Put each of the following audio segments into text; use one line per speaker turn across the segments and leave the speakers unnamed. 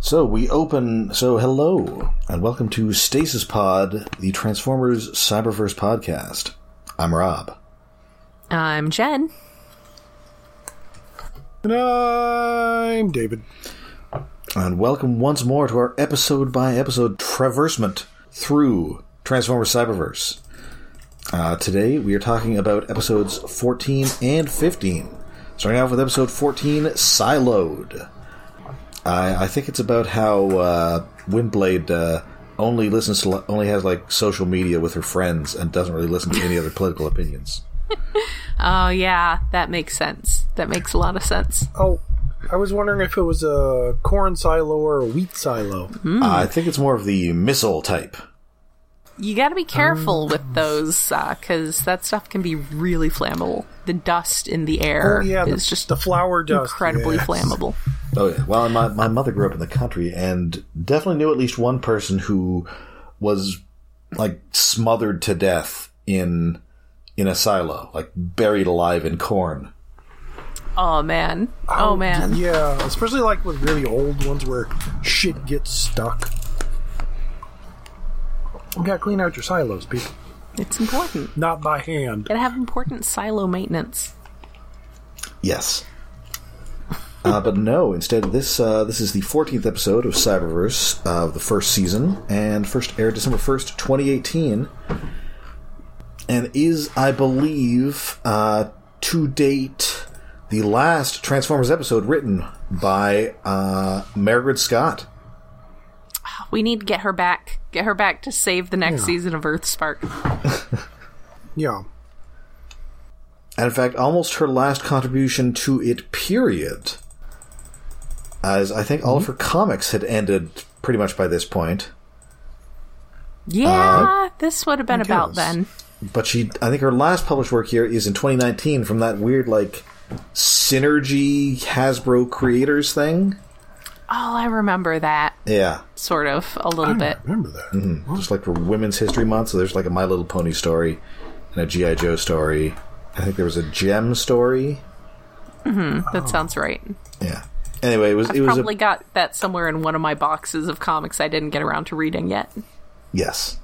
Hello, and welcome to Stasis Pod, the Transformers Cyberverse podcast. I'm Rob.
I'm Jen.
And I'm David.
And welcome once more to our episode-by-episode traversement through Transformers Cyberverse. Today, we are talking about episodes 14 and 15. Starting off with episode 14, Siloed. I think it's about how Windblade only has like social media with her friends and doesn't really listen to any other political opinions.
Oh yeah, that makes sense. That makes a lot of sense.
Oh, I was wondering if it was a corn silo or a wheat silo.
I think it's more of the missile type.
You gotta be careful with those, because that stuff can be really flammable. The dust in the air is just
the flour dust.
Incredibly flammable.
Oh, yeah. Well, my mother grew up in the country and definitely knew at least one person who was, like, smothered to death in a silo, like, buried alive in corn.
Oh, man. Oh, man.
Yeah, especially, like, with really old ones where shit gets stuck. You gotta clean out your silos, people.
It's important.
Not by hand.
Gotta have important silo maintenance.
Yes. But no, instead this is the 14th episode of Cyberverse of the first season, and first aired December 1st, 2018, and is, I believe, to date, the last Transformers episode written by Margaret Scott.
We need to get her back. Get her back to save the next season of Earthspark.
Yeah.
And in fact, almost her last contribution to it, period. As I think all of her comics had ended pretty much by this point.
Yeah, this would have been about then.
But I think her last published work here is in 2019 from that weird, like, Synergy Hasbro Creators thing.
Oh, I remember that.
Yeah.
Sort of, a little bit.
I remember that.
Mm-hmm. Just like for Women's History Month, so there's like a My Little Pony story and a G.I. Joe story. I think there was a Gem story.
Mm-hmm. That sounds right.
Yeah. Anyway, it was
probably got that somewhere in one of my boxes of comics I didn't get around to reading yet.
Yes.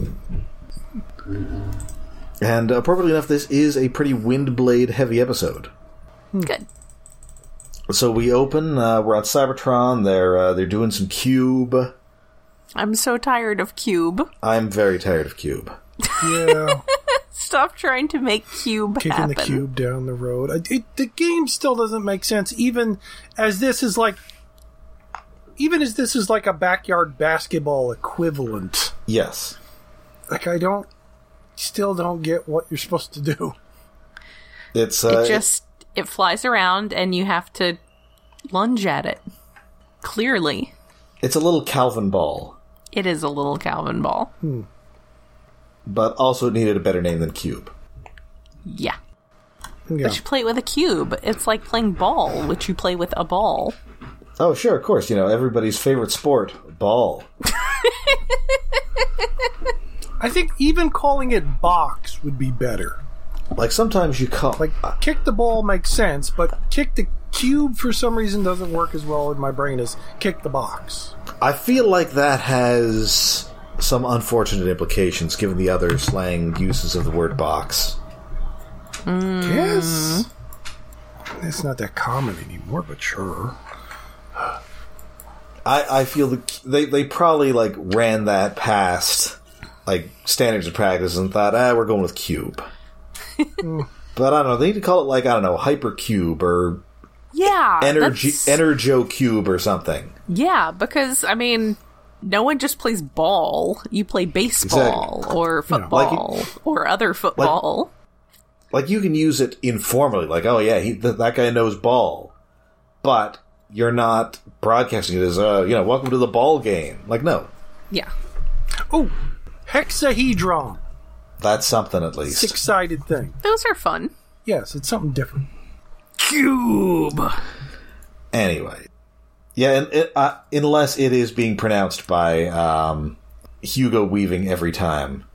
And appropriately enough, this is a pretty Windblade heavy episode.
Good.
So we open, we're on Cybertron, they're doing some Cube.
I'm so tired of Cube.
I'm very tired of Cube.
Yeah.
Stop trying to make Cube
Kicking
happen.
the Cube down the road. The game still doesn't make sense, even as this is like a backyard basketball equivalent.
Yes.
Like, still don't get what you're supposed to do.
It flies around, and you have to lunge at it. Clearly.
It's a little Calvin ball.
It is a little Calvin ball.
But also it needed a better name than Cube.
Yeah.
Yeah.
But you play it with a cube. It's like playing ball, which you play with a ball.
Oh, sure, of course. You know, everybody's favorite sport, ball.
I think even calling it box would be better.
Like, sometimes you call...
Like, kick the ball makes sense, but kick the cube for some reason doesn't work as well in my brain as kick the box.
I feel like that has some unfortunate implications, given the other slang uses of the word box.
Yes. It's not that common anymore, but sure.
I feel that they probably, like, ran that past, like, standards of practice and thought, we're going with cube. But I don't know, they need to call it, like, I don't know, Hypercube or Energo Cube or something.
Yeah, because, I mean, no one just plays ball. You play baseball or football or other football.
Like, you can use it informally, like, oh yeah, that guy knows ball. But you're not broadcasting it as, welcome to the ball game. Like, no.
Yeah.
Oh, hexahedron.
That's something, at least.
6-sided thing.
Those are fun.
Yes, it's something different.
Cube!
Anyway. Yeah, and unless it is being pronounced by Hugo Weaving every time.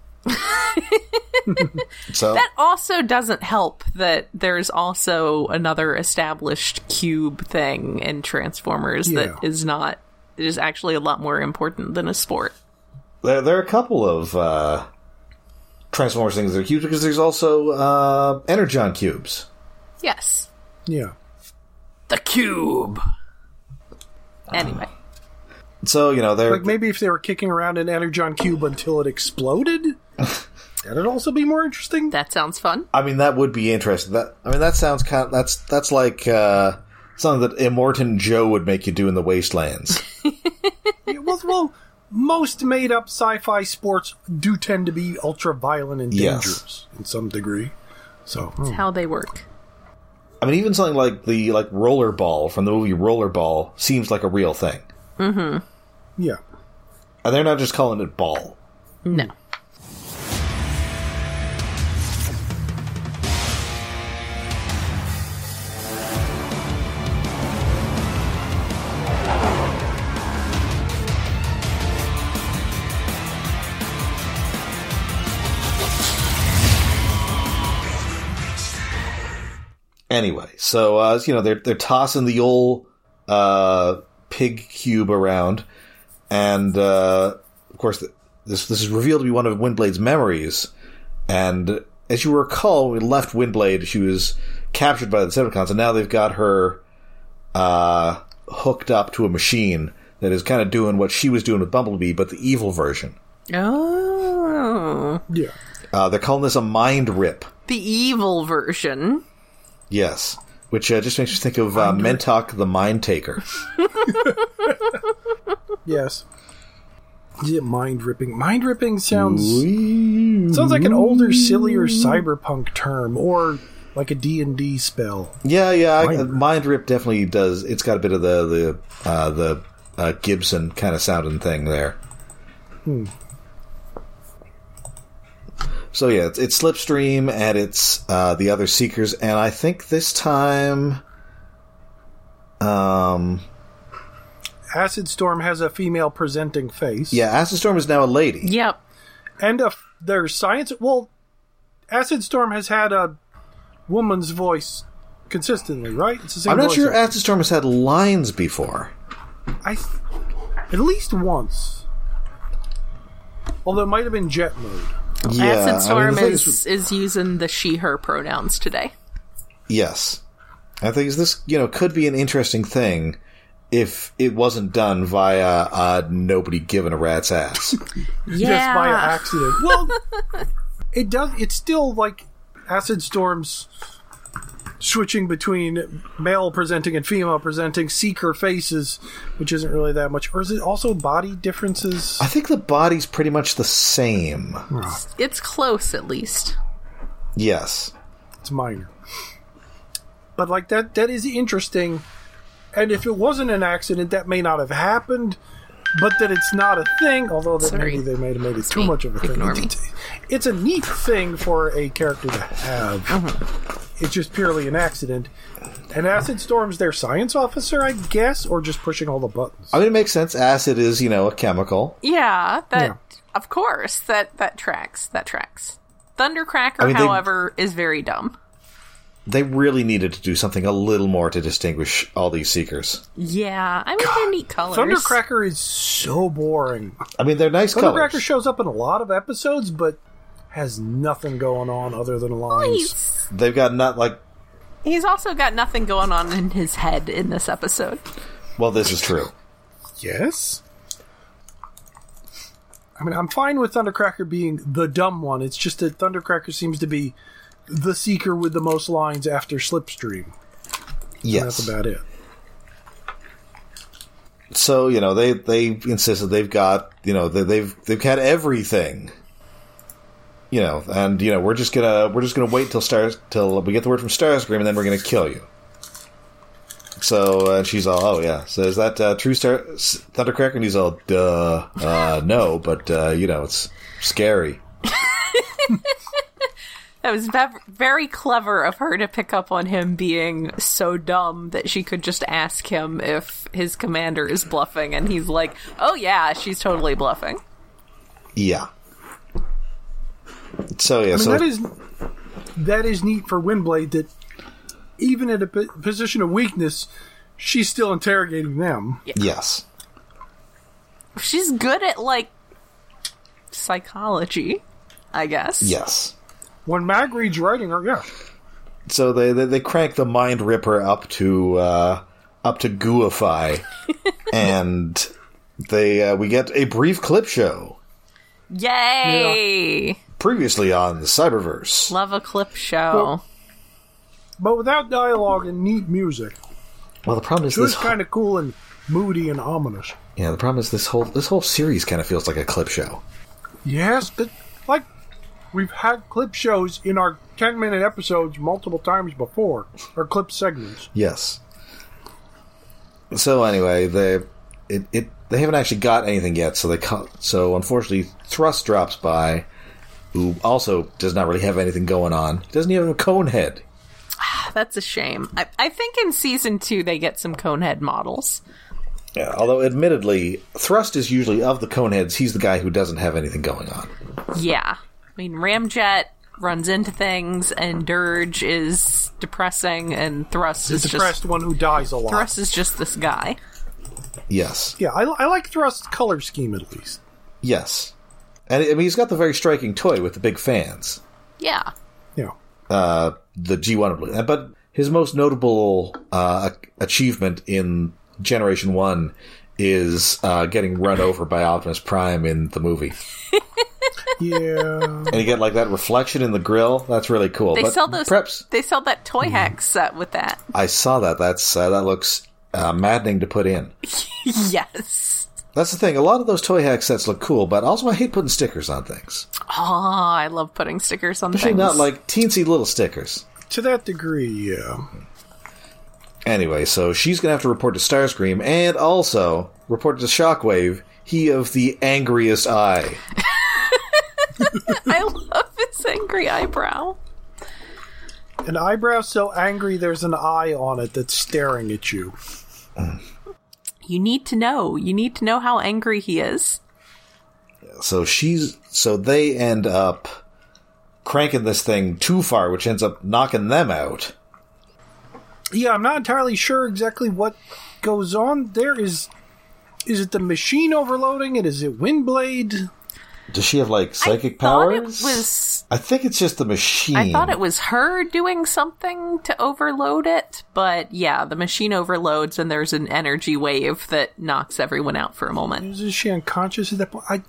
So
that also doesn't help that there's also another established cube thing in Transformers that is not is actually a lot more important than a sport.
There are a couple of Transformers things that are huge, because there's also Energon cubes.
Yes.
Yeah.
The cube! Anyway.
So, they're...
Like, maybe if they were kicking around an Energon cube until it exploded, that'd also be more interesting.
That sounds fun.
I mean, that would be interesting. That sounds kind of... That's like something that Immortan Joe would make you do in the Wastelands.
Well, most made-up sci-fi sports do tend to be ultra-violent and dangerous in some degree. So
that's how they work.
I mean, even something like the Rollerball from the movie Rollerball seems like a real thing.
Mm-hmm.
Yeah.
And they're not just calling it ball.
No.
Anyway, so they're tossing the old pig cube around, and of course this is revealed to be one of Windblade's memories. And as you recall, when we left Windblade, she was captured by the Decepticons, and now they've got her hooked up to a machine that is kind of doing what she was doing with Bumblebee, but the evil version.
Oh,
yeah.
They're calling this a mind rip.
The evil version.
Yes, which just makes you think of Mentok the Mind Taker.
Yes. Yeah, mind ripping. Mind ripping sounds like an older, sillier cyberpunk term, or like a D&D spell.
Yeah. Mind rip definitely does. It's got a bit of the Gibson kind of sounding thing there. So yeah, it's Slipstream and it's the other Seekers, and I think this time,
Acid Storm has a female presenting face.
Yeah, Acid Storm is now a lady.
Yep.
And there's science. Well, Acid Storm has had a woman's voice consistently, right? It's the same.
I'm not
voice
sure Acid Storm has had lines before.
At least once. Although it might have been jet mode.
Yeah,
Acid Storm is using the she/her pronouns today.
Yes. I think this, could be an interesting thing if it wasn't done via nobody giving a rat's ass.
Just by accident. Well, it does. It's still like Acid Storm's switching between male presenting and female presenting Seeker faces, which isn't really that much. Or is it also body differences?
I think the body's pretty much the same.
It's close, at least.
Yes.
It's minor. But like that is interesting. And if it wasn't an accident, that may not have happened. But that it's not a thing, although maybe they may have made it too much of a thing. It's a neat thing for a character to have. Mm-hmm. It's just purely an accident. And Acid Storm's their science officer, I guess, or just pushing all the buttons.
I mean, it makes sense. Acid is, a chemical.
Yeah, of course, that tracks. Thundercracker, however, is very dumb.
They really needed to do something a little more to distinguish all these Seekers.
Yeah, I mean, they're neat colors.
Thundercracker is so boring.
I mean, they're nice colors.
Thundercracker shows up in a lot of episodes, but has nothing going on other than lines.
They've got
He's also got nothing going on in his head in this episode.
Well, this is true.
Yes? I mean, I'm fine with Thundercracker being the dumb one. It's just that Thundercracker seems to be the Seeker with the most lines after Slipstream.
Yes.
And that's about it.
So, they insist that they've got, they've had everything. And we're just gonna wait till we get the word from Starscream, and then we're gonna kill you. So and she's all, oh yeah. So is that true, Thundercracker? And he's all, duh, no, but it's scary.
That was very clever of her to pick up on him being so dumb that she could just ask him if his commander is bluffing, and he's like, oh yeah, she's totally bluffing.
Yeah. So yeah,
that is neat for Windblade, that even at a position of weakness, she's still interrogating them.
Yeah. Yes.
She's good at, like, psychology, I guess.
Yes.
When Magride's writing her, yeah.
So they crank the Mind Ripper up to gooify, and we get a brief clip show.
Yay!
Yeah. Previously on the Cyberverse.
Love a clip show.
But without dialogue and neat music.
Well, the problem is
this kind of cool and moody and ominous.
Yeah, the problem is this whole series kind of feels like a clip show.
Yes, but like we've had clip shows in our 10-minute episodes multiple times before, or clip segments.
Yes. So anyway, they haven't actually got anything yet. So unfortunately, Thrust drops by, who also does not really have anything going on. He doesn't even have a cone head.
That's a shame. I think in Season 2 they get some Conehead models.
Yeah, although admittedly, Thrust is usually, of the Coneheads, he's the guy who doesn't have anything going on.
Yeah. I mean, Ramjet runs into things, and Dirge is depressing, and Thrust is
the depressed one who dies a lot.
Thrust is just this guy.
Yes.
Yeah, I like Thrust's color scheme, at least.
Yes. And I mean, he's got the very striking toy with the big fans.
Yeah.
Yeah.
The G1 Blue. But his most notable achievement in Generation 1 is getting run over by Optimus Prime in the movie.
Yeah.
And you get like that reflection in the grill. That's really cool.
They sell that Toy Hack set with that.
I saw that. That looks maddening to put in.
Yes.
That's the thing. A lot of those Toy Hack sets look cool, but also I hate putting stickers on things.
Oh, I love putting stickers on
Especially
things.
not like teensy little stickers.
To that degree, yeah.
Anyway, so she's going to have to report to Starscream and also report to Shockwave, he of the angriest eye.
I love his angry eyebrow.
An eyebrow so angry there's an eye on it that's staring at you.
You need to know. You need to know how angry he is.
So they end up cranking this thing too far, which ends up knocking them out.
Yeah, I'm not entirely sure exactly what goes on there. Is it the machine overloading it? Is it Windblade?
Does she have, like, psychic powers?
I
I think it's just the machine.
I thought it was her doing something to overload it, but yeah, the machine overloads and there's an energy wave that knocks everyone out for a moment.
Is she unconscious at that point?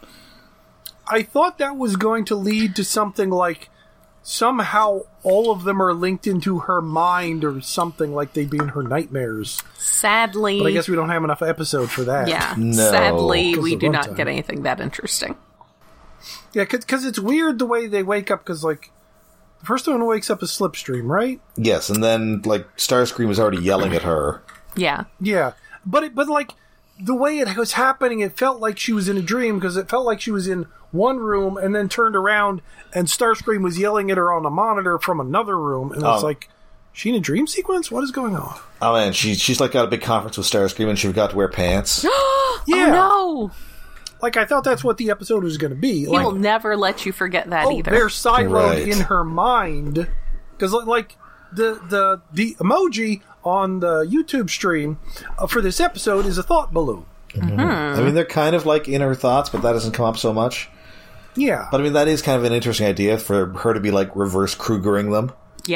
I thought that was going to lead to something like somehow all of them are linked into her mind or something, like they'd be in her nightmares.
Sadly.
But I guess we don't have enough episode for that.
Yeah.
No.
Sadly, we do not get anything that interesting.
Yeah, because it's weird the way they wake up, because, like, the first one wakes up is Slipstream, right?
Yes, and then, like, Starscream is already yelling at her.
Yeah.
Yeah. But like, the way it was happening, it felt like she was in a dream, because it felt like she was in one room and then turned around and Starscream was yelling at her on a monitor from another room, and it's like, she in a dream sequence? What is going on?
Oh, man, she's like, got a big conference with Starscream and she forgot to wear pants.
Yeah.
Oh, no!
Like, I thought that's what the episode was going to be.
He
like,
will never let you forget that either.
They're siloed
Right.
in her mind. Because, like, the emoji on the YouTube stream for this episode is a thought balloon.
Mm-hmm. I mean, they're kind of like in her thoughts, but that doesn't come up so much.
Yeah.
But I mean, that is kind of an interesting idea for her to be like reverse Krugering them.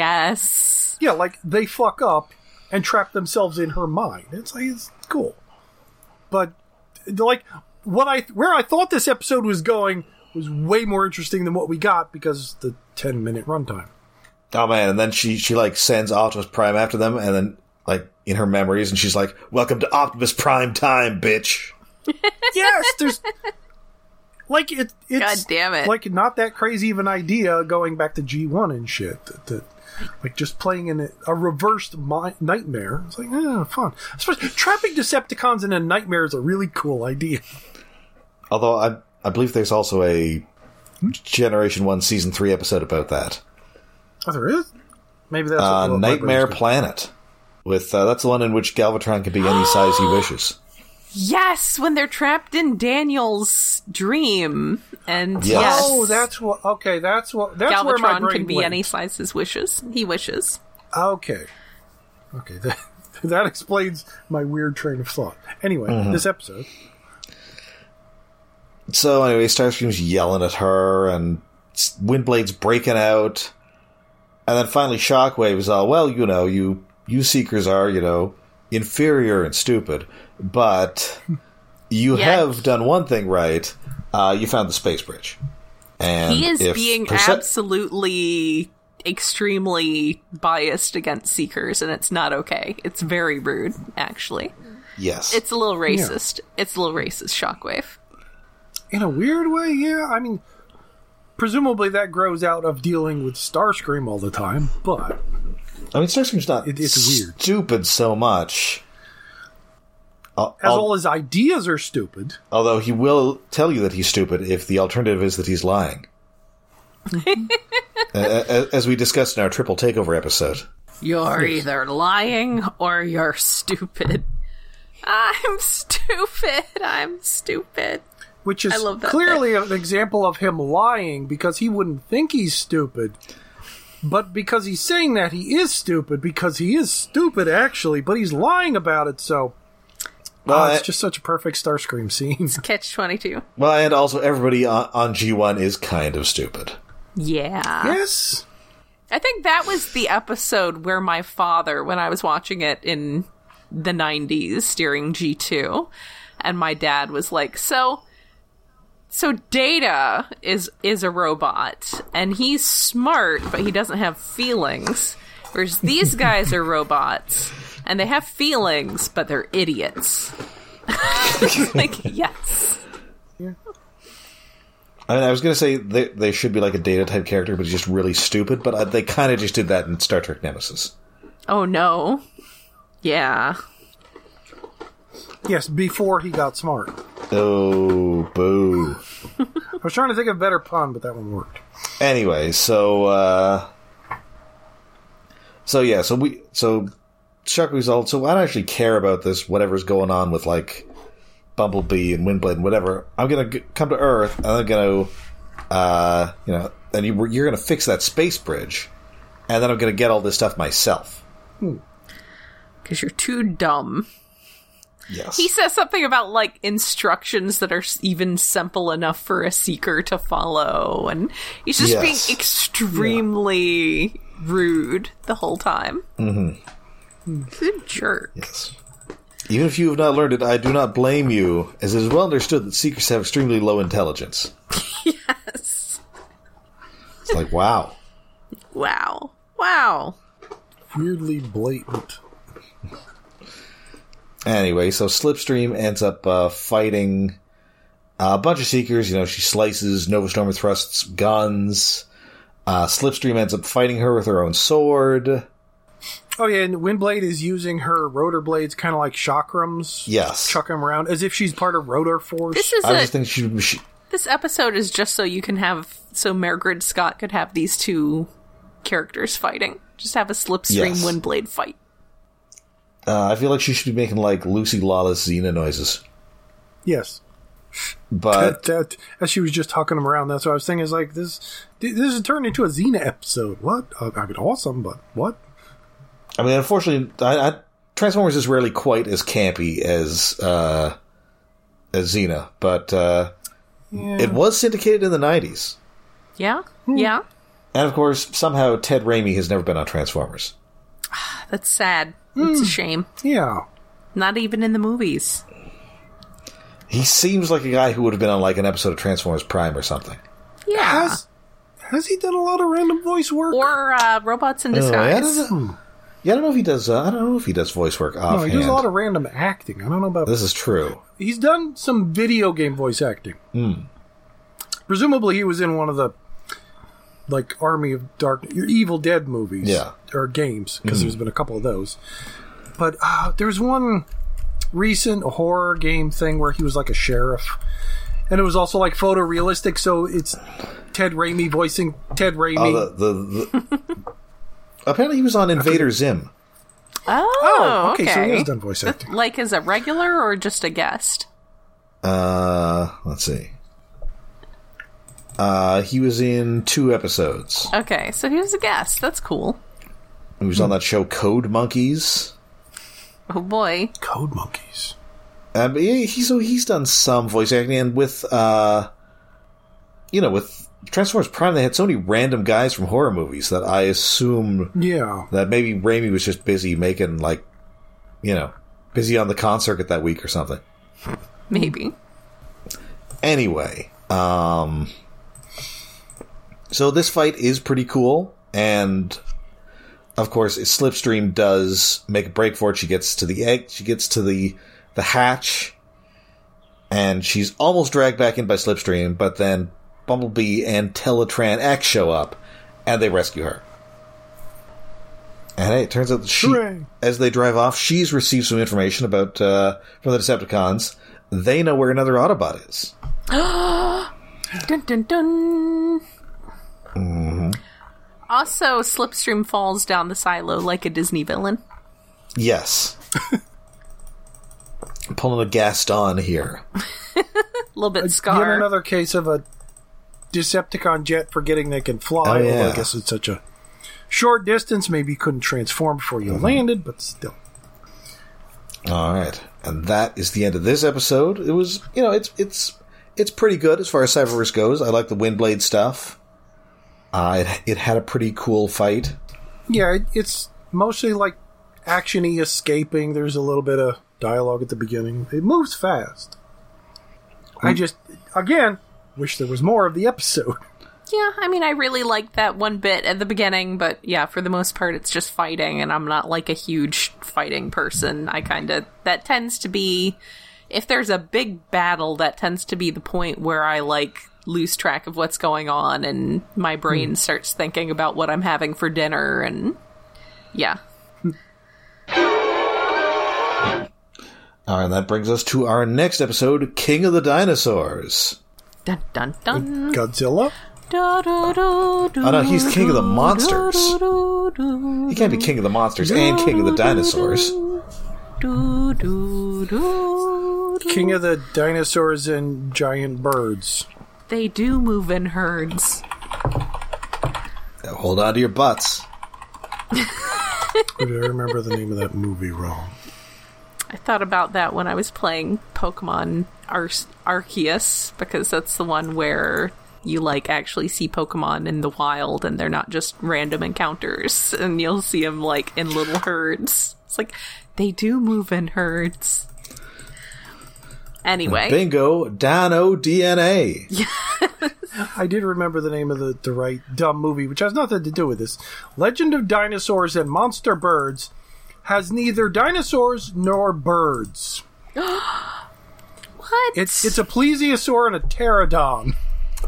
Yes.
Yeah, like, they fuck up and trap themselves in her mind. It's like, it's cool. But, like, where I thought this episode was going was way more interesting than what we got because the 10-minute runtime.
Oh man, and then she like sends Optimus Prime after them, and then like in her memories, and she's like, "Welcome to Optimus Prime time, bitch."
Yes, there's like it's
God damn it.
like not that crazy of an idea going back to G1 and shit. That like just playing in a reversed nightmare. It's like, fun. Especially trapping Decepticons in a nightmare is a really cool idea.
Although I believe there's also a Generation 1 Season 3 episode about that.
Oh, there is? Maybe that's what
Nightmare Planet. With that's the one in which Galvatron can be any size he wishes.
Yes, when they're trapped in Daniel's dream. And
Yes.
yes.
Oh, that's what. Okay, that's where my
Galvatron
brain
can be
went.
any size he wishes.
Okay, that explains my weird train of thought. Anyway, this episode.
So anyway, Starscream's yelling at her, and Windblade's breaking out. And then finally Shockwave is all, well, you Seekers are, inferior and stupid, but you have done one thing right. You found the space bridge. And
he is being absolutely extremely biased against Seekers, and it's not okay. It's very rude, actually.
Yes.
It's a little racist. Yeah. It's a little racist, Shockwave.
In a weird way, yeah. I mean, presumably that grows out of dealing with Starscream all the time, but...
I mean, Starscream's not
it's weird.
Stupid so much.
All his ideas are stupid.
Although he will tell you that he's stupid if the alternative is that he's lying. As we discussed in our Triple Takeover episode.
You're either lying or you're stupid. I'm stupid.
Which is clearly an example of him lying because he wouldn't think he's stupid. But because he's saying that he is stupid, because he is stupid actually, but he's lying about it, so... it's just such a perfect Starscream scene.
It's Catch-22.
Well, and also everybody on G1 is kind of stupid.
Yeah.
Yes.
I think that was the episode where my father, when I was watching it in the 90s during G2, and my dad was like, So Data is a robot, and he's smart, but he doesn't have feelings. Whereas these guys are robots, and they have feelings, but they're idiots. Like, yes.
Yeah.
I mean, I was going to say they should be like a Data type character, but he's just really stupid, but they kind of just did that in Star Trek Nemesis.
Oh, no. Yeah.
Yes, before he got smart.
Oh, boo.
I was trying to think of a better pun, but that one worked.
Anyway, so Shockwave's all, so I don't actually care about this, whatever's going on with, like, Bumblebee and Windblade and whatever. I'm going to come to Earth, and I'm going to, and you're going to fix that space bridge, and then I'm going to get all this stuff myself.
Because you're too dumb.
Yes.
He says something about, like, instructions that are even simple enough for a Seeker to follow, and he's just being extremely rude the whole time.
Mm-hmm.
He's a jerk.
Yes. Even if you have not learned it, I do not blame you, as it is well understood that Seekers have extremely low intelligence.
Yes.
It's like, wow.
Wow.
Weirdly blatant.
Anyway, so Slipstream ends up fighting a bunch of Seekers. She slices Nova Stormer Thrust's guns. Slipstream ends up fighting her with her own sword.
Oh, yeah, and Windblade is using her rotor blades kind of like chakrams.
Yes.
Chuck them around as if she's part of Rotor Force.
This episode is just so you can have... So Margaret Scott could have these two characters fighting. Just have a Slipstream Windblade fight.
I feel like she should be making, like, Lucy Lawless Xena noises.
Yes.
But...
That, as she was just hucking them around, that's what I was thinking. Is like, this has turned into a Xena episode. What? I mean, awesome, but what?
I mean, unfortunately, Transformers is rarely quite as campy as Xena, but it was syndicated in the 90s.
Yeah? Yeah.
And, of course, somehow Ted Raimi has never been on Transformers.
That's sad. It's a shame.
Yeah.
Not even in the movies.
He seems like a guy who would have been on, like, an episode of Transformers Prime or something.
Yeah.
Has he done a lot of random voice work?
Or Robots in Disguise.
I don't know if he does. I don't know if he does voice work offhand.
No, he does a lot of random acting. I don't know about
this. Is true.
He's done some video game voice acting. Presumably, he was in one of the Army of Darkness, Evil Dead movies, or games, because there's been a couple of those. But there's one recent horror game thing where he was like a sheriff, and it was also like photorealistic. So it's Ted Raimi voicing Ted Raimi.
Apparently, he was on Invader Zim.
Oh, okay.
So he has done voice acting.
Like as a regular or just a guest?
Let's see. He was in 2 episodes.
Okay, so he was a guest. That's cool.
He was on that show Code Monkeys.
Oh boy.
Code Monkeys.
He's done some voice acting, and with with Transformers Prime, they had so many random guys from horror movies that I assume that maybe Raimi was just busy making, busy on the con circuit that week or something.
Maybe.
Anyway, so this fight is pretty cool, and of course, Slipstream does make a break for it. She gets to the egg, she gets to the hatch, and she's almost dragged back in by Slipstream, but then Bumblebee and Teletran X show up, and they rescue her. And hey, it turns out that as they drive off, she's received some information about from the Decepticons. They know where another Autobot is.
Dun dun dun.
Mm-hmm.
Also, Slipstream falls down the silo like a Disney villain.
Yes. Pulling a Gaston here.
A little bit Scar.
Yet another case of a Decepticon jet forgetting they can fly.
Oh, yeah.
I guess it's such a short distance. Maybe you couldn't transform before you landed, but still.
All right, and that is the end of this episode. It was, it's pretty good as far as Cyberverse goes. I like the Windblade stuff. It had a pretty cool fight.
Yeah, it's mostly like action-y escaping. There's a little bit of dialogue at the beginning. It moves fast. I just, again, wish there was more of the episode.
Yeah, I mean, I really liked that one bit at the beginning, but yeah, for the most part, it's just fighting, and I'm not like a huge fighting person. That tends to be, if there's a big battle, that tends to be the point where I lose track of what's going on, and my brain starts thinking about what I'm having for dinner, and yeah.
All right, that brings us to our next episode, King of the Dinosaurs.
Dun dun dun.
Godzilla?
Oh no, he's King of the Monsters. He can't be King of the Monsters and King of the Dinosaurs.
King of the Dinosaurs and Giant Birds.
They do move in herds.
Now hold on to your butts.
Did I remember the name of that movie wrong?
I thought about that when I was playing Pokemon Arceus, because that's the one where you actually see Pokemon in the wild and they're not just random encounters, and you'll see them in little herds. It's they do move in herds. Anyway.
Bingo, Dino DNA.
I did remember the name of the right dumb movie, which has nothing to do with this. Legend of Dinosaurs and Monster Birds has neither dinosaurs nor birds.
What?
It's a plesiosaur and a pterodon.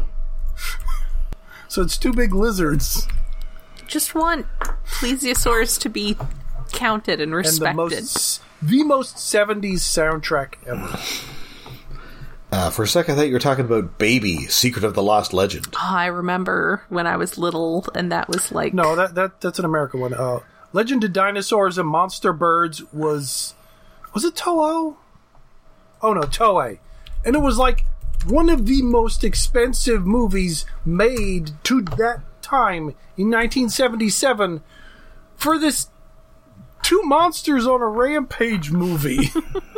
So it's two big lizards.
Just want plesiosaurs to be counted and respected.
And the most 70s soundtrack ever.
For a second, I thought you were talking about Baby, Secret of the Lost Legend.
Oh, I remember when I was little, and that was
No, that's an American one. Legend of Dinosaurs and Monster Birds was it Toho? Oh no, Toei. And it was one of the most expensive movies made to that time in 1977 for this two monsters on a rampage movie.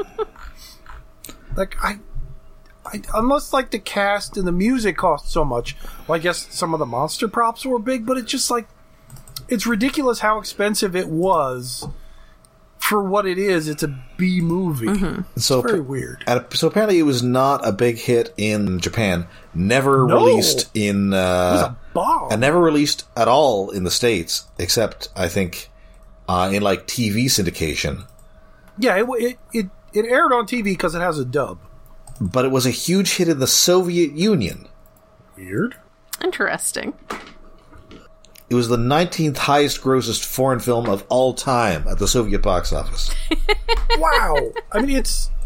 Unless the cast and the music cost so much, well, I guess some of the monster props were big, but it's just it's ridiculous how expensive it was for what it is. It's a B movie.
Mm-hmm.
So it's very weird.
So apparently it was not a big hit in Japan. Never released in...
it was a bomb.
And never released at all in the States, except, I think, in TV syndication.
Yeah, it aired on TV because it has a dub.
But it was a huge hit in the Soviet Union.
Weird.
Interesting.
It was the 19th highest grossest foreign film of all time at the Soviet box office.
Wow. I mean,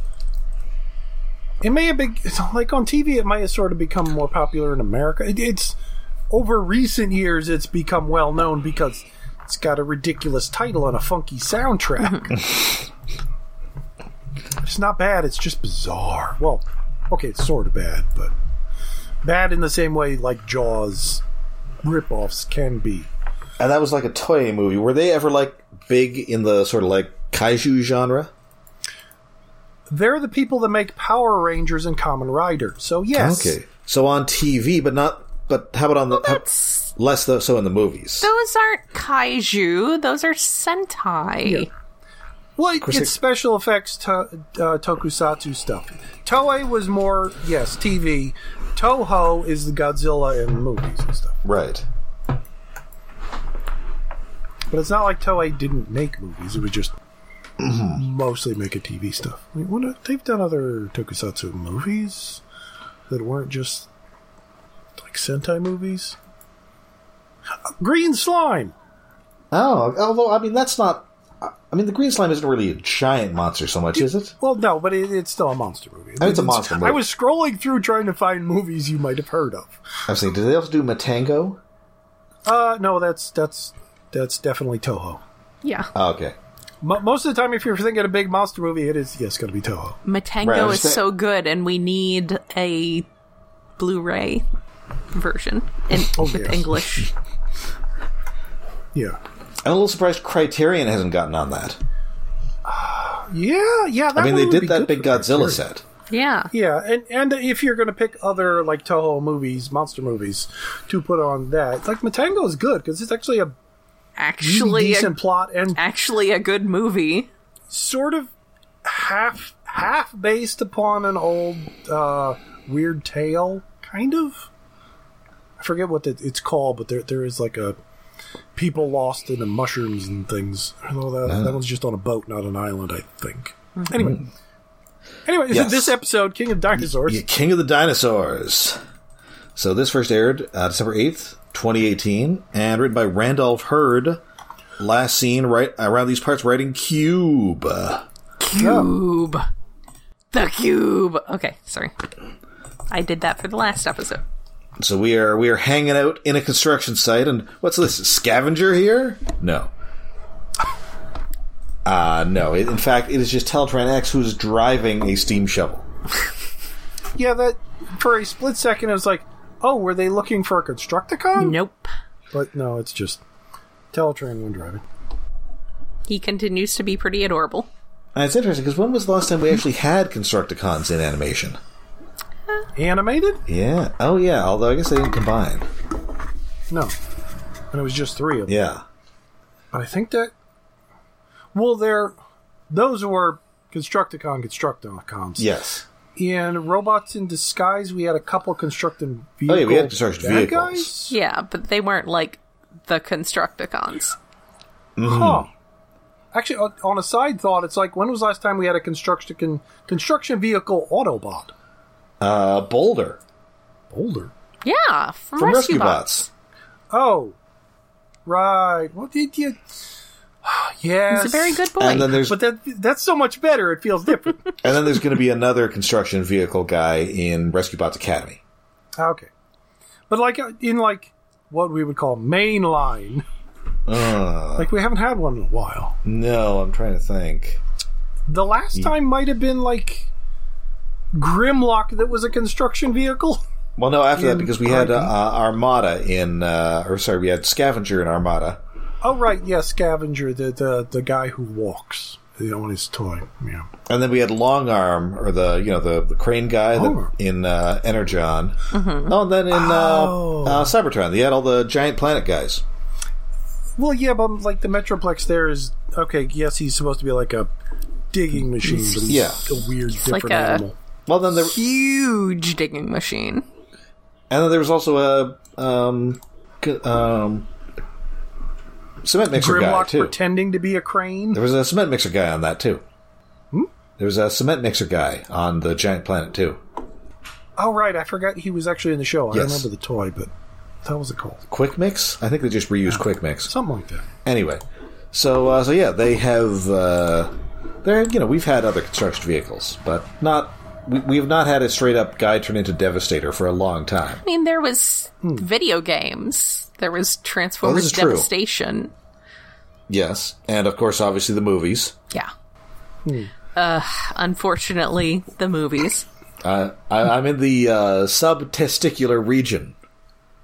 it may have been, on TV, it might have sort of become more popular in America. It's, over recent years, it's become well known because it's got a ridiculous title and a funky soundtrack. It's not bad, it's just bizarre. Well, okay, it's sort of bad, but bad in the same way Jaws ripoffs can be.
And that was a Toei movie. Were they ever big in the sort of kaiju genre?
They're the people that make Power Rangers and Kamen Rider. So yes.
Okay. So on TV, but how about on the less so in the movies?
Those aren't kaiju. Those are Sentai.
Yeah. Well, it's special effects tokusatsu stuff. Toei was more, yes, TV. Toho is the Godzilla and movies and stuff.
Right.
But it's not like Toei didn't make movies. It would just mostly make a TV stuff. I mean, they've done other tokusatsu movies that weren't just like Sentai movies. Green Slime!
Oh, although, I mean, that's not... I mean, the Green Slime isn't really a giant monster so much, is it?
Well, no, but it's still a monster movie.
I mean, it's a monster movie.
I was scrolling through trying to find movies you might have heard of.
I was thinking, did they also do Matango?
No, that's definitely Toho.
Yeah.
Oh, okay.
Most of the time, if you're thinking a big monster movie, it's going to be Toho.
Matango is so good, and we need a Blu-ray version with English.
Yeah.
I'm a little surprised Criterion hasn't gotten on that.
Yeah.
I mean, they did that big Godzilla set.
Yeah.
Yeah, and if you're going to pick other, like, Toho movies, monster movies, to put on that, like, Matango is good, because it's actually a really decent plot, and
actually a good movie.
Sort of half based upon an old weird tale, kind of. I forget what it's called, but there is, like, a people lost in the mushrooms and things. Although that one's just on a boat, not an island, I think. Mm-hmm. Anyway, yes. This episode, King of Dinosaurs.
Yeah, King of the Dinosaurs. So this first aired December 8th, 2018, and written by Randolph Hurd. Last seen right around these parts writing Cube.
Cube. The Cube. Okay, sorry. I did that for the last episode.
So we are hanging out in a construction site, and what's this? A scavenger here? No. No. In fact, it is just Teletran X who's driving a steam shovel.
Yeah, that for a split second, it was like, oh, were they looking for a Constructicon?
Nope.
But no, it's just Teletran one driving.
He continues to be pretty adorable.
And it's interesting, because when was the last time we actually had Constructicons in animation?
Animated?
Yeah. Oh, yeah. Although I guess they didn't combine.
No. And it was just 3 of them.
Yeah.
But I think that... Well, those were Constructicons.
Yes.
In Robots in Disguise, we had a couple constructing vehicles.
Oh, yeah, we had construction vehicles.
Guys?
Yeah, but they weren't like the Constructicons.
Mm-hmm.
Huh. Actually, on a side thought, it's like, when was the last time we had a construction vehicle Autobot?
Boulder.
Boulder?
Yeah, from Rescue Bots.
Oh. Right. What did you... Yes.
He's a very good boy.
And then
but that's so much better, it feels different.
And then there's going to be another construction vehicle guy in Rescue Bots Academy.
Okay. But like in what we would call mainline. Like we haven't had one in a while.
No, I'm trying to think.
The last time might have been like Grimlock that was a construction vehicle.
Well, no, after that, because we had Armada we had Scavenger in Armada.
Oh, right, yeah, Scavenger, the guy who walks on his toy. Yeah.
And then we had Long Arm, or the crane guy in Energon. Mm-hmm. Oh, and then in Cybertron, they had all the giant planet guys.
Well, yeah, but like the Metroplex there is okay. Yes, he's supposed to be like a digging machine, but he's a weird, different animal.
Well, then there
huge digging machine.
And then there was also a cement mixer
Grimlock
guy too,
pretending to be a crane.
There was a cement mixer guy on that too. There was a cement mixer guy on the giant planet too.
Oh right, I forgot he was actually in the show. I remember the toy, but what was it called?
Quick Mix? I think they just reused Quick Mix,
something like that.
Anyway, so yeah, they have. We've had other construction vehicles, but not. We have not had a straight up guy turn into Devastator for a long time.
I mean, there was video games. There was Transformers Devastation.
Yes, and of course, obviously the movies.
Yeah. Unfortunately, the movies.
I'm in the subtesticular region.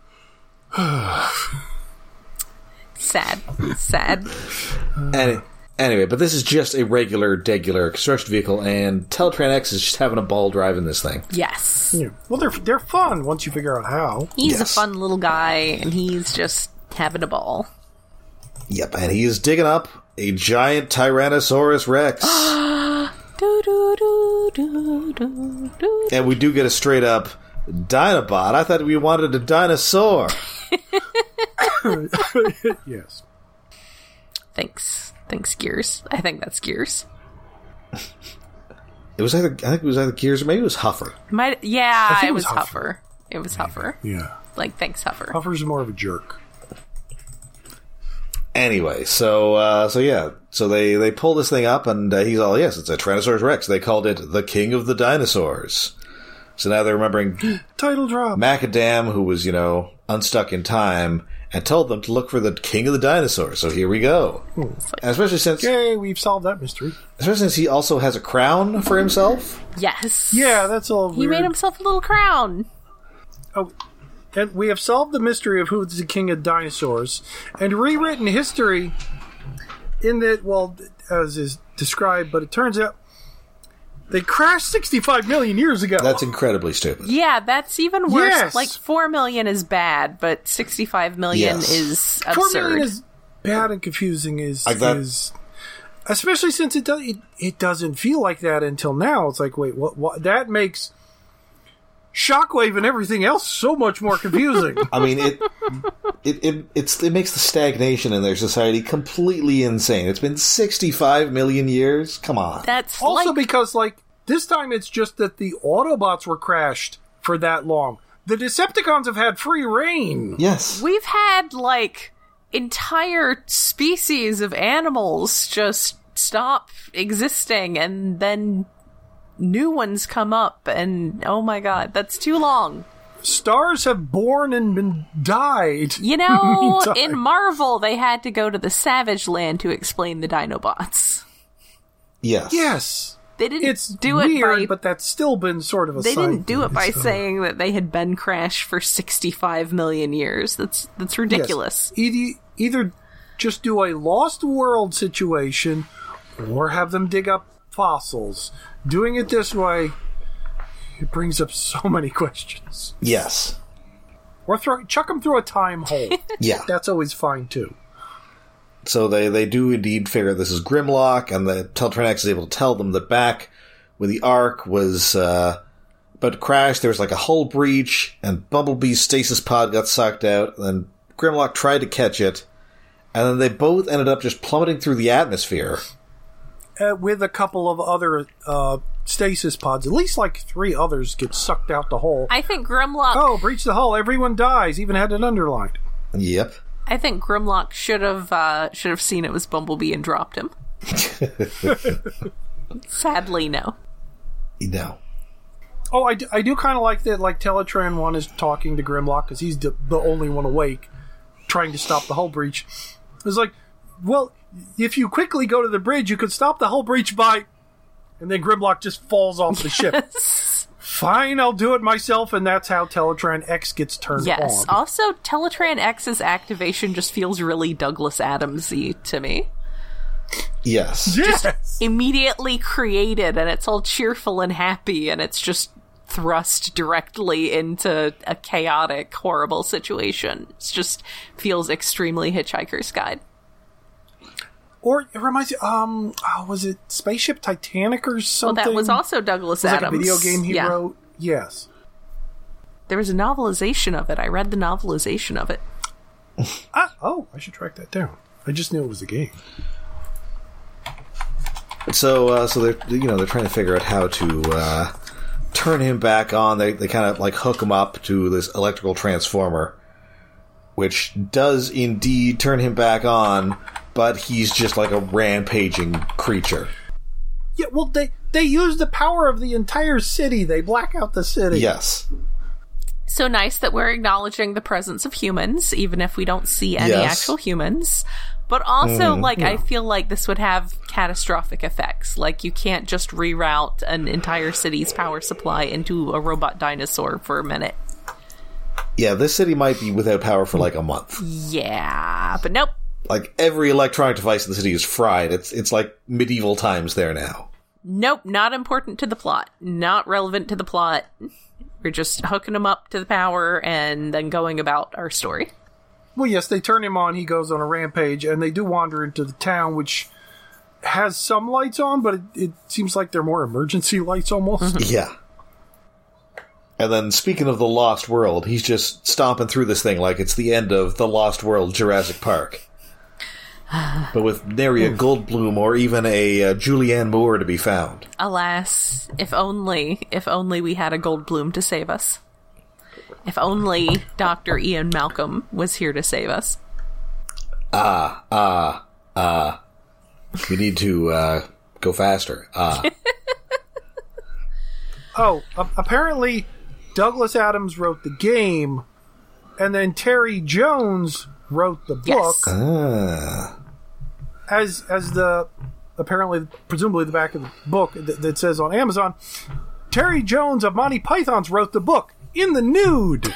Sad.
Anyway, but this is just a degular construction vehicle, and Teletran X is just having a ball driving this thing.
Yes.
Yeah. Well, they're fun once you figure out how.
He's a fun little guy, and he's just having a ball.
Yep, and he is digging up a giant Tyrannosaurus Rex. And we do get a straight up Dinobot. I thought we wanted a dinosaur.
Yes.
Thanks, Gears. I think that's Gears.
I think it was either Gears or maybe it was Huffer.
It was Huffer. It was Huffer.
Yeah.
Like, thanks, Huffer.
Huffer's more of a jerk.
Anyway, so they pull this thing up, and he's all, yes, it's a Tyrannosaurus Rex. They called it the King of the Dinosaurs. So now they're remembering
Title drop.
Macadam, who was, unstuck in time, and told them to look for the King of the Dinosaurs. So here we go. And especially since...
Yay, we've solved that mystery.
Especially since he also has a crown for himself.
Yes.
Yeah, that's all weird.
He made himself a little crown.
Oh, and we have solved the mystery of who's the king of dinosaurs and rewritten history in that, well, as is described, but it turns out they crashed 65 million years ago.
That's incredibly stupid.
Yeah, that's even worse.
Yes.
Like, 4 million is bad, but 65 million is absurd.
4 million is bad and confusing is especially since it doesn't feel like that until now. It's like, wait, what? That makes Shockwave and everything else so much more confusing.
I mean, it makes the stagnation in their society completely insane. It's been 65 million years. Come on.
That's
also because, this time it's just that the Autobots were crashed for that long. The Decepticons have had free reign.
Yes.
We've had, entire species of animals just stop existing, and then new ones come up, and oh my god, that's too long.
Stars have born and been died.
In Marvel, they had to go to the Savage Land to explain the Dinobots.
Yes.
Yes.
They didn't
it's
do
weird,
it by...
but that's still been sort of a
They didn't do
thing,
it by saying that they had been crashed for 65 million years. That's ridiculous.
Yes. Either just do a Lost World situation, or have them dig up fossils. Doing it this way, it brings up so many questions.
Yes.
Or chuck them through a time hole.
Yeah.
That's always fine, too.
So they do indeed figure this is Grimlock, and the Teletran X is able to tell them that back when the Ark was about to crash, there was a hull breach, and Bumblebee's stasis pod got sucked out, and then Grimlock tried to catch it, and then they both ended up just plummeting through the atmosphere.
With a couple of other stasis pods. At least 3 others get sucked out the hole.
I think Grimlock...
Oh, breach the hull. Everyone dies. Even had it underlined.
Yep.
I think Grimlock should have seen it was Bumblebee and dropped him. Sadly, no.
No.
Oh, I do kind of like that, Teletran 1 is talking to Grimlock, because he's the only one awake, trying to stop the hull breach. It's like, well, if you quickly go to the bridge, you could stop the hull breach by... And then Grimlock just falls off the ship. Fine, I'll do it myself, and that's how Teletran X gets turned on.
Yes, also, Teletran X's activation just feels really Douglas Adams-y to me.
Yes.
Just immediately created, and it's all cheerful and happy, and it's just thrust directly into a chaotic, horrible situation. It just feels extremely Hitchhiker's Guide.
Or it reminds me, was it Spaceship Titanic or something?
Well, that was also Douglas Adams.
Like a video game he wrote. Yes.
There was a novelization of it. I read the novelization of it.
I should track that down. I just knew it was a game.
So they're trying to figure out how to turn him back on. They kind of hook him up to this electrical transformer, which does indeed turn him back on. But he's just like a rampaging creature.
Yeah, well, they use the power of the entire city. They black out the city.
Yes.
So nice that we're acknowledging the presence of humans, even if we don't see any actual humans. But also, I feel like this would have catastrophic effects. You can't just reroute an entire city's power supply into a robot dinosaur for a minute.
Yeah, this city might be without power for a month.
Yeah, but nope.
Like, every electronic device in the city is fried. It's like medieval times there now.
Nope, not important to the plot. Not relevant to the plot. We're just hooking him up to the power and then going about our story.
Well, yes, they turn him on, he goes on a rampage, and they do wander into the town, which has some lights on, but it seems like they're more emergency lights almost.
Mm-hmm.
Yeah. And then, speaking of the Lost World, he's just stomping through this thing like it's the end of the Lost World Jurassic Park. But with nary a Goldblum or even a Julianne Moore to be found.
Alas, if only we had a Goldblum to save us. If only Dr. Ian Malcolm was here to save us.
We need to go faster.
Oh, apparently Douglas Adams wrote the game, and then Terry Jones wrote the book.
Yes.
As the apparently, presumably the back of the book that says on Amazon, Terry Jones of Monty Python's wrote the book in the nude.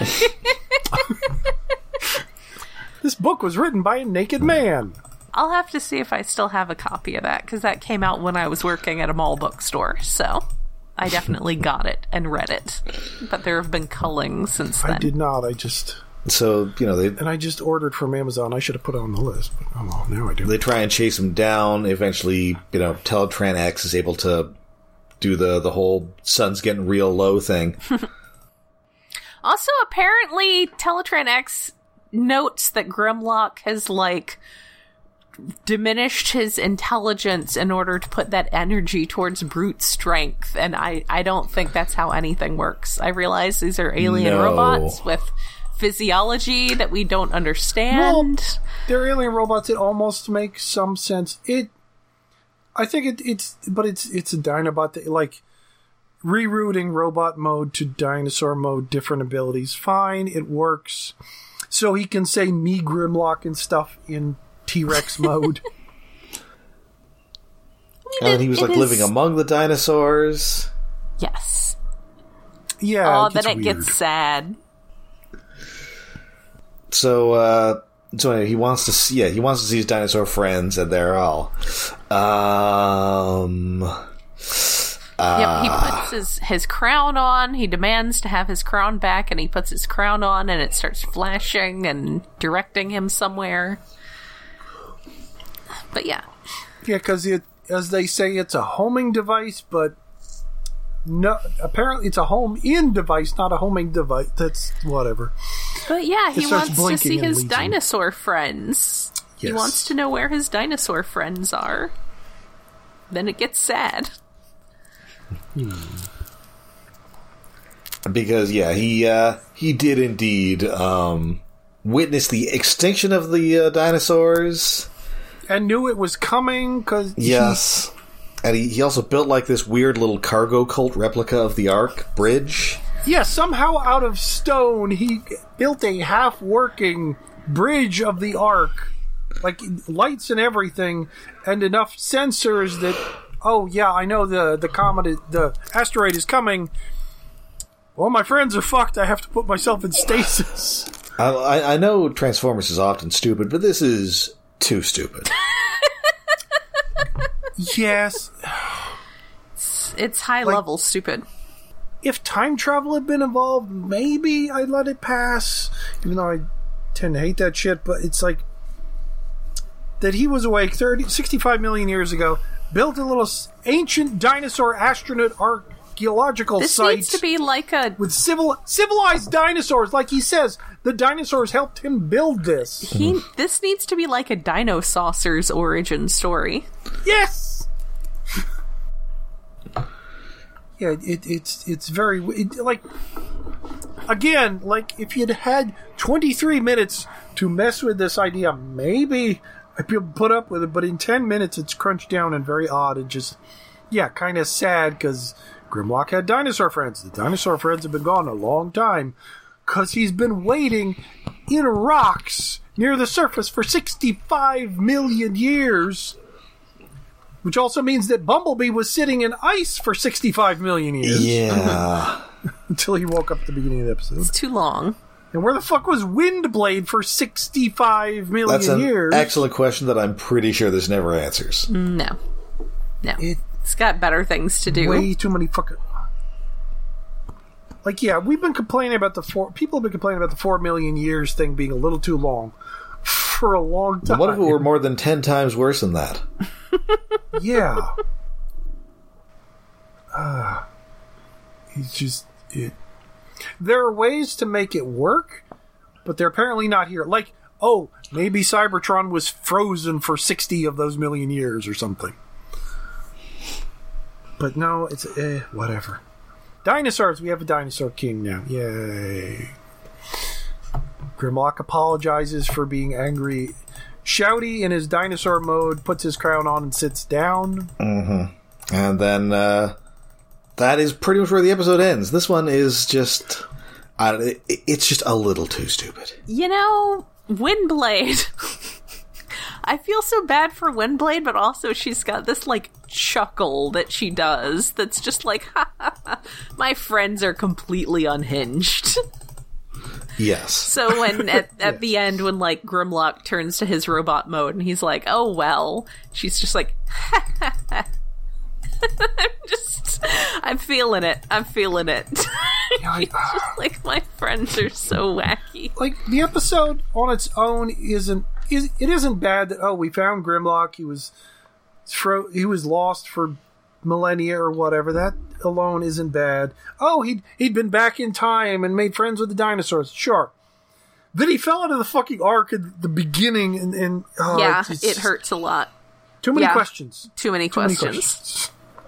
This book was written by a naked man.
I'll have to see if I still have a copy of that, because that came out when I was working at a mall bookstore, so I definitely got it and read it. But there have been cullings since then.
I did not, I just ordered from Amazon. I should have put it on the list, but oh well, now I do.
They try and chase him down. Eventually, Teletran X is able to do the whole sun's getting real low thing.
Also, apparently, Teletran X notes that Grimlock has, diminished his intelligence in order to put that energy towards brute strength, and I don't think that's how anything works. I realize these are alien robots with physiology that we don't understand.
Well, they're alien robots. It almost makes some sense. I think it's a Dinobot that, rerouting robot mode to dinosaur mode, different abilities. Fine, it works. So he can say me Grimlock and stuff in T-Rex mode.
And he was living among the dinosaurs.
Yes.
Yeah.
Oh, then it gets sad.
So anyway, he wants to see his dinosaur friends, and they're all
Yep, he puts his crown on. He demands to have his crown back, and he puts his crown on, and it starts flashing and directing him somewhere. But yeah.
Yeah, because as they say, it's a homing device, but no, apparently it's a home-in device, not a homing device. That's whatever.
But yeah, he wants to see his
leads
dinosaur friends.
Yes.
He wants to know where his dinosaur friends are. Then it gets sad.
Because he did indeed witness the extinction of the dinosaurs,
and knew it was coming. Because
and he also built this weird little cargo cult replica of the Ark bridge.
Yeah, somehow out of stone he built a half-working bridge of the Ark, lights and everything, and enough sensors that. Oh, yeah, I know the comet, the asteroid is coming. Well, my friends are fucked. I have to put myself in stasis.
I know Transformers is often stupid, but this is too stupid.
Yes.
It's high-level stupid.
If time travel had been involved, maybe I'd let it pass. Even though I tend to hate that shit, but it's that he was awake 65 million years ago, built a little ancient dinosaur astronaut archaeological site.
This needs to be
with civilized dinosaurs, like he says. The dinosaurs helped him build this.
This needs to be like a Dino Saucer's origin story.
Yes. Yeah, it's very again, if you'd had 23 minutes to mess with this idea, maybe I'd be able to put up with it, but in 10 minutes it's crunched down and very odd and just, kind of sad because Grimlock had dinosaur friends. The dinosaur friends have been gone a long time because he's been waiting in rocks near the surface for 65 million years, which also means that Bumblebee was sitting in ice for 65 million years.
Yeah.
Until he woke up at the beginning of the episode.
It's too long.
And where the fuck was Windblade for 65 million
That's an
years?
excellent question that I'm pretty sure this never answers.
No. It's got better things to do.
Way too many fucking... Like, yeah, we've been complaining about people have been complaining about the 4 million years thing being a little too long for a long time.
What if it were more than 10 times worse than that?
Yeah. There are ways to make it work, but they're apparently not here. Like, oh, maybe Cybertron was frozen for 60 of those million years or something. But no, it's whatever. Dinosaurs, we have a dinosaur king now. Yay. Grimlock apologizes for being angry. Shouty, in his dinosaur mode, puts his crown on and sits down.
Mm-hmm. And then that is pretty much where the episode ends. This one is just... it's just a little too stupid.
You know, Windblade... I feel so bad for Windblade, but also she's got this, like, chuckle that she does that's just like, ha ha ha, my friends are completely unhinged.
Yes. So
when, at the end, when, like, Grimlock turns to his robot mode and he's like, oh, well, she's just like, ha ha ha. I'm feeling it. She's just like, my friends are so wacky.
Like, the episode on its own isn't bad that, we found Grimlock, he was lost for millennia or whatever. That alone isn't bad. Oh, he'd been back in time and made friends with the dinosaurs. Sure. Then he fell into the fucking ark at the beginning and
it hurts a lot.
Too many questions.
Too many questions.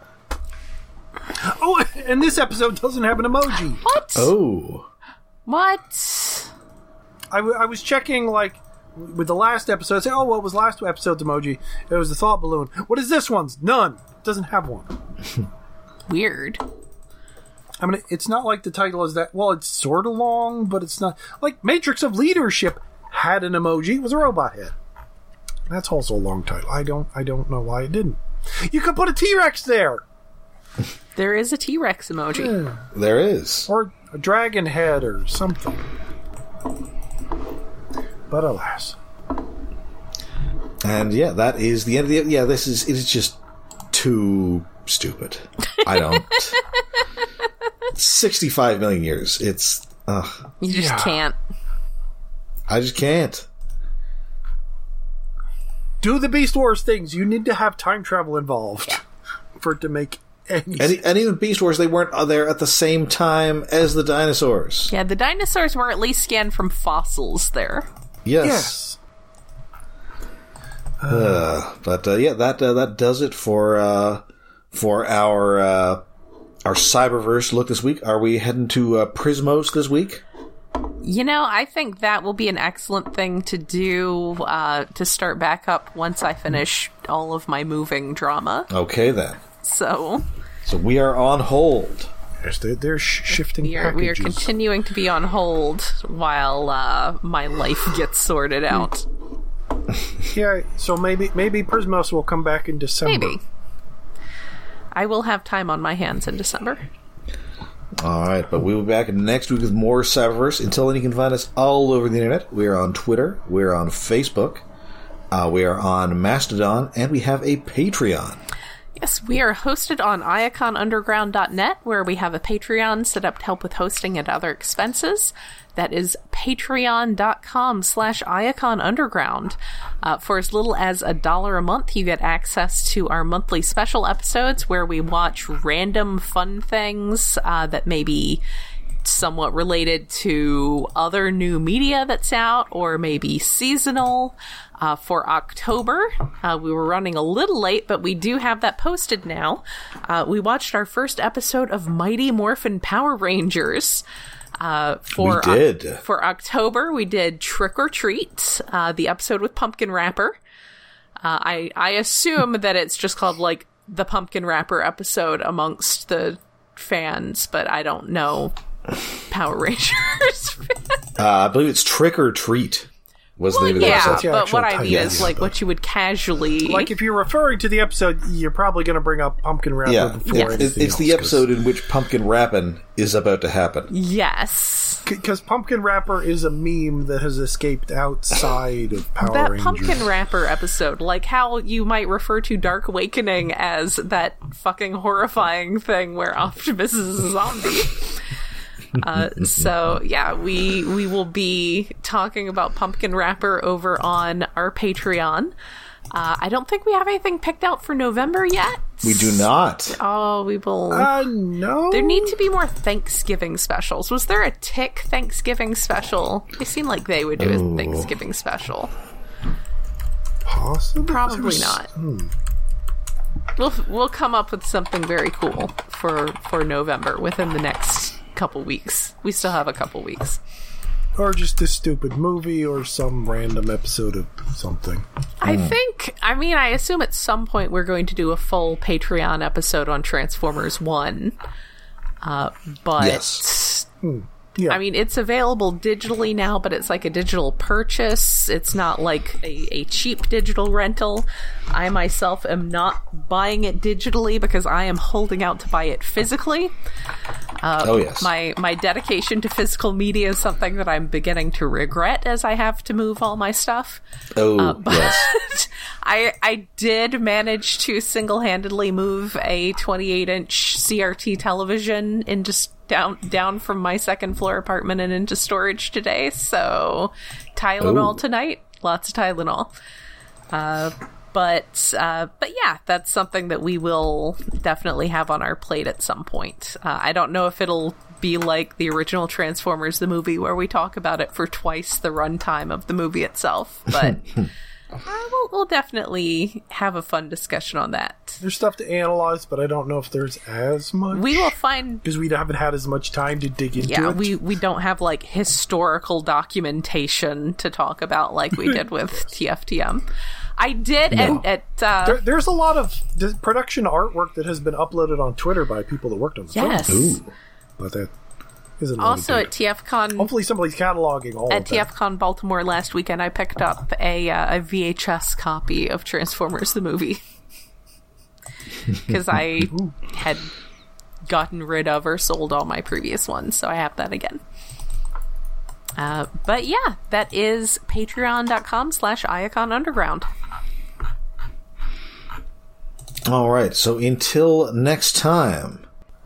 Oh, and this episode doesn't have an emoji.
What?
Oh.
What?
I was checking, like, with the last episode, I say, what was last episode's emoji? It was the thought balloon. What is this one's? None. It doesn't have one.
Weird.
I mean, it's not like the title is that, well, it's sort of long, but it's not. Like, Matrix of Leadership had an emoji. It was a robot head. That's also a long title. I don't know why it didn't. You could put a T-Rex there.
There is a T-Rex emoji.
Yeah. There is.
Or a dragon head or something. But alas.
And yeah, that is the end of the... Yeah, it is just too stupid. I don't... 65 million years. It's...
You just can't.
I just can't.
Do the Beast Wars things. You need to have time travel involved for it to make any sense.
And even Beast Wars, they weren't there at the same time as the dinosaurs.
Yeah, the dinosaurs were at least scanned from fossils there.
Yes. That does it for our Cyberverse look this week. Are we heading to Prismos this week?
You know, I think that will be an excellent thing to do to start back up once I finish all of my moving drama.
Okay, then.
So
we are on hold.
Yes, they're shifting
packages. We are continuing to be on hold while my life gets sorted out.
Yeah, so maybe Prismos will come back in December.
Maybe. I will have time on my hands in December.
Alright, but we'll be back next week with more Cyberverse. Until then, you can find us all over the internet. We are on Twitter, we are on Facebook, we are on Mastodon, and we have a Patreon.
Yes, we are hosted on iaconunderground.net, where we have a Patreon set up to help with hosting and other expenses. That is patreon.com/iaconunderground. For as little as $1 a month, you get access to our monthly special episodes where we watch random fun things that may be somewhat related to other new media that's out, or maybe seasonal. For October, we were running a little late, but we do have that posted now. We watched our first episode of Mighty Morphin Power Rangers.
We did.
For October, we did Trick or Treat, the episode with Pumpkin Rapper. I assume that it's just called, like, the Pumpkin Rapper episode amongst the fans, but I don't know Power Rangers.
I believe it's Trick or Treat. was the name of the episode.
But what I mean
Yes.
is like what you would casually
Like, if you're referring to the episode, you're probably going to bring up Pumpkin Rapper
Yeah,
before anything
it's the
else,
episode in which Pumpkin Rappin' is about to happen.
Yes.
Because Pumpkin Rapper is a meme that has escaped outside of Power
That
Rangers.
Pumpkin Rapper episode, like how you might refer to Dark Awakening as that fucking horrifying thing where Optimus is a zombie. So yeah, we will be talking about Pumpkin Rapper over on our Patreon. I don't think we have anything picked out for November yet.
We do not.
Oh, we will.
No.
There need to be more Thanksgiving specials. Was there a Tick Thanksgiving special? They seem like they would do a Thanksgiving special.
Possibly?
Probably not. We'll come up with something very cool for November within the next couple weeks. We still have a couple weeks.
Or just a stupid movie or some random episode of something.
I assume at some point we're going to do a full Patreon episode on Transformers 1. But
Yes.
Yeah.
I mean, it's available digitally now, but it's like a digital purchase. It's not like a cheap digital rental. I myself am not buying it digitally because I am holding out to buy it physically.
Yes.
My dedication to physical media is something that I'm beginning to regret as I have to move all my stuff.
Yes.
I did manage to single-handedly move a 28-inch CRT television in just down from my second floor apartment and into storage today. So Tylenol tonight, lots of Tylenol. But yeah, that's something that we will definitely have on our plate at some point. I don't know if it'll be like the original Transformers, the movie, where we talk about it for twice the runtime of the movie itself, but we'll definitely have a fun discussion on that.
There's stuff to analyze, but I don't know if there's as much.
We will find...
Because we haven't had as much time to dig into it.
Yeah, we don't have, like, historical documentation to talk about like we did with TFTM. I did
There's a lot of production artwork that has been uploaded on Twitter by people that worked on the film. But that isn't
also at TFCon.
Hopefully somebody's cataloging all
at
of that.
TFCon Baltimore last weekend. I picked up a VHS copy of Transformers the movie because I had gotten rid of or sold all my previous ones, so I have that again. But yeah, that is patreon.com/Iacon Underground.
All right, so until next time.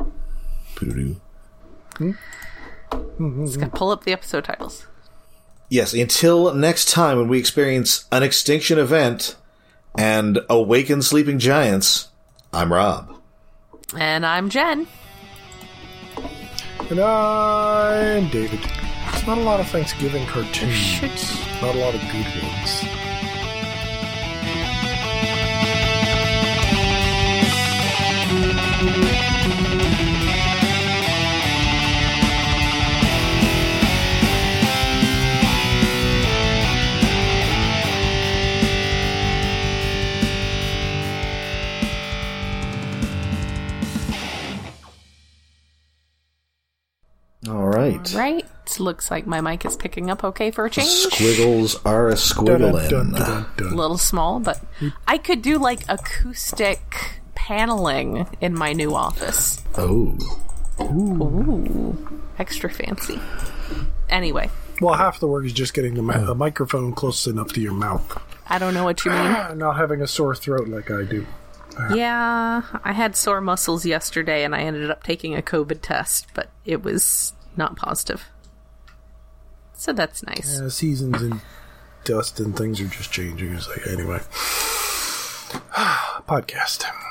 Just gotta pull up the episode titles.
Yes, until next time when we experience an extinction event and awaken sleeping giants, I'm Rob.
And I'm Jen.
And I'm David. There's not a lot of Thanksgiving cartoons. Not a lot of good ones.
All right.
Right. Looks like my mic is picking up okay for a change.
Squiggles are a squiggling.
A little small, but I could do like acoustic paneling in my new office.
Oh.
Ooh. Extra fancy. Anyway.
Well, half the work is just getting the microphone close enough to your mouth.
I don't know what you mean.
Not having a sore throat like I do.
Yeah, I had sore muscles yesterday and I ended up taking a COVID test, but it was not positive. So that's nice.
Seasons and dust and things are just changing. It's like, anyway. Podcast.